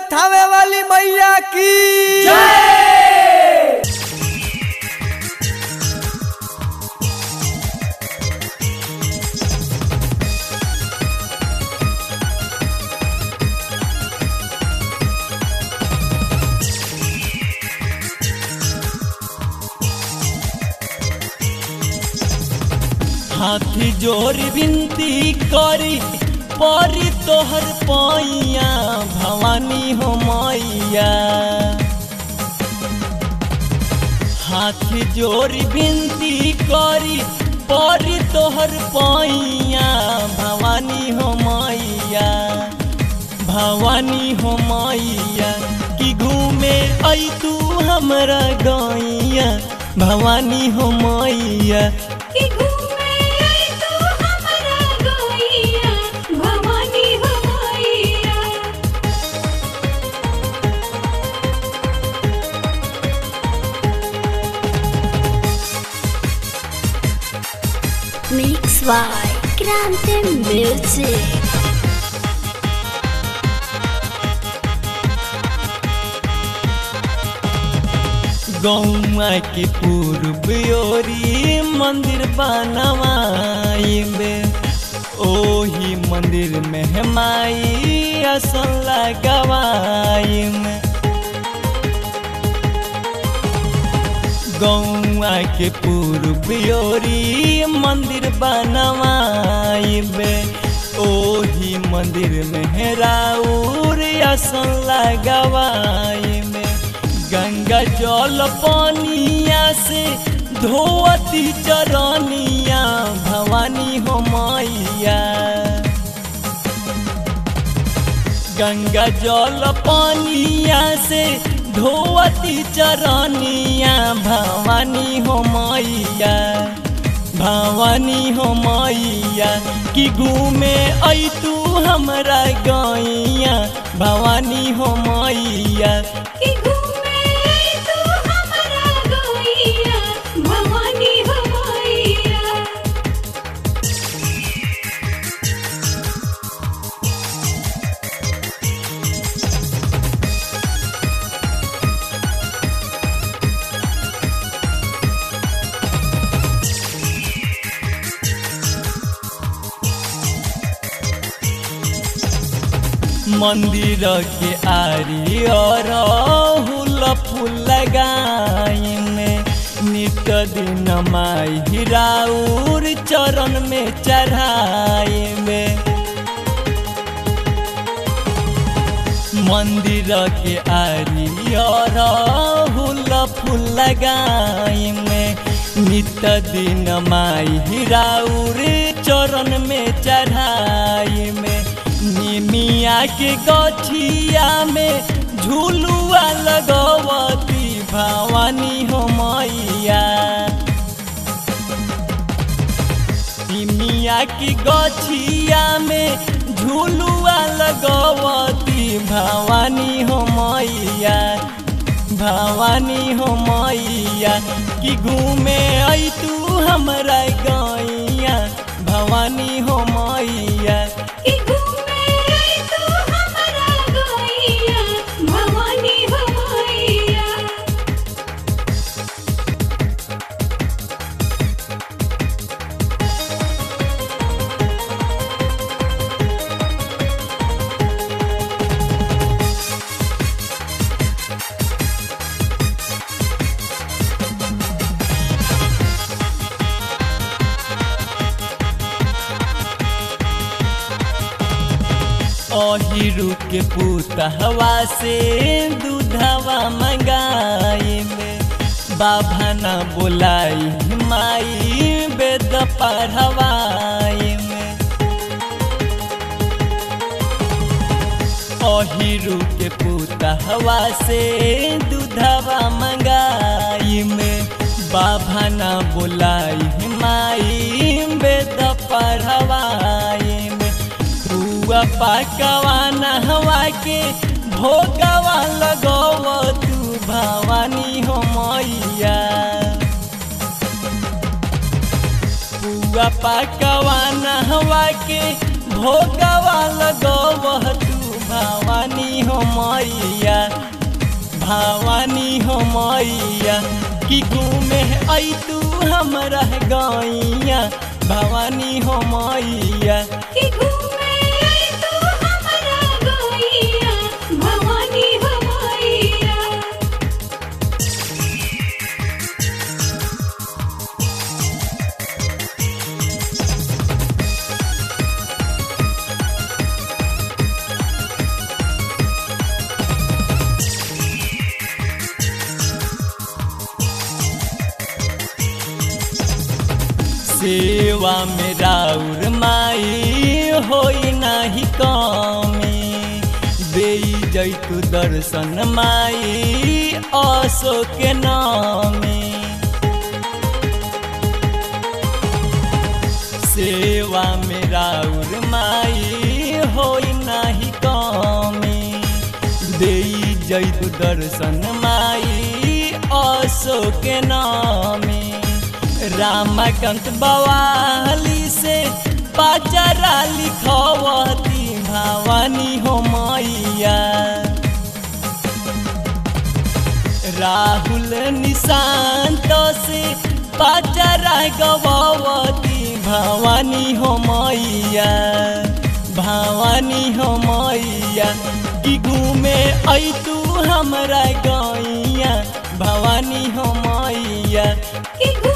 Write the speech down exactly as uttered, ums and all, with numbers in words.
थावे वाली मैया की जय। हाथी जोर विनती करी परी तोहर पैया भवानी हो मैया। हाथी जोर विनती करी परी तोहर पैया भवानी हो मैया। भवानी हो मैया कि घूमे आई तू हमरा गैया भवानी हो मैया। Mix by Grande Music. गौआ के पूर्व ओरी मंदिर बनवाइबे ओही मंदिर में माई असन लगवाइबे। गौआ के पूर्व ओरी मंदिर बनवाइबे ओही मंदिर में राउर असन लगवाइबे। गंगा जल पानिया से धोती चरनिया भवानी हो मैया। गंगा जल पानिया से धोती चरनिया भवानी हो मैया। भवानी हो मैया कि घूमे आई तू हमरा गैया भवानी हो मैया। मंदिर के आरी और हुल फूल लगाइने नित दिन माई हिराउर चरण में चढ़ाइबे। मंदिर के आरी और हुल फूल लगाइने नित दिन माई हिराउर चरण में चढ़ाइबे। निमिया के गछिया में झूलुआ लगवती भवानी हो मैया। निमिया की गछिया में झूलुआ लगवती भवानी हो मैया। भवानी हो मैया कि घूमे आई तू हमरा गैया भवानी हो मैया। अहिरु के पुतहवा से दूधवा मंगाइबे। बाबा न बोलाई माई वेद पढ़वाइबे। अहिरु के पुतहवा से दूधवा मंगाइबे। बाबा न बोलाई माई वेद पढ़वाइबे। पकवा नहवा के भोगवा लगव तू भवानी हो मैया। पुआ पकवा नहवा के भोगवा लगव तू भवानी हो हो मैया भवानी हो मैया कि घूमे आई तू हमरा गैया भवानी हो मैया कि घूमे आई तू हमरा गैया भवानी हो मैया। सेवा में राउर माई होई नाही कमी दे जैतु दर्शन माई असो के नामी सेवा में राउर माई होई नाही कमी दे जैतु दर्शन माई असो के नामी रामकांत बवाली से पाचरा लिखवती भवानी हो मैया राहुल निशांत से पाचरा गवावती भवानी हो मैया भवानी हो मैया कि घूमे आई तू हमरा गैया भवानी हो मैया कि